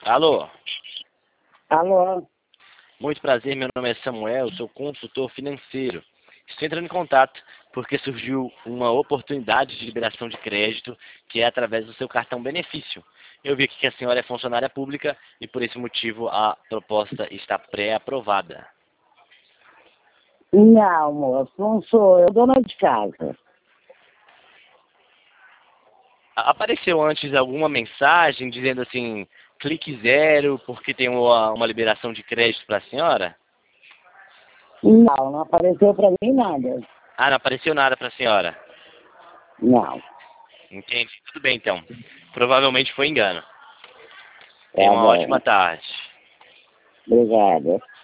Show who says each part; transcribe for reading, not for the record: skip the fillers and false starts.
Speaker 1: Alô,
Speaker 2: Alô?
Speaker 1: muito prazer, meu nome é Samuel, sou consultor financeiro. Estou entrando em contato porque surgiu uma oportunidade de liberação de crédito que é através do seu cartão benefício. Eu vi aqui que a senhora é funcionária pública e por esse motivo a proposta está pré-aprovada.
Speaker 2: Não, moço, não sou eu, dona de casa.
Speaker 1: Apareceu antes alguma mensagem dizendo assim, clique zero porque tem uma liberação de crédito para a senhora?
Speaker 2: Não, não apareceu pra mim nada.
Speaker 1: Ah, não apareceu nada para a senhora.
Speaker 2: Não,
Speaker 1: Entendi, tudo bem então. Provavelmente foi engano. Tenha
Speaker 2: tá
Speaker 1: uma ótima
Speaker 2: bom.
Speaker 1: tarde.
Speaker 2: Obrigada.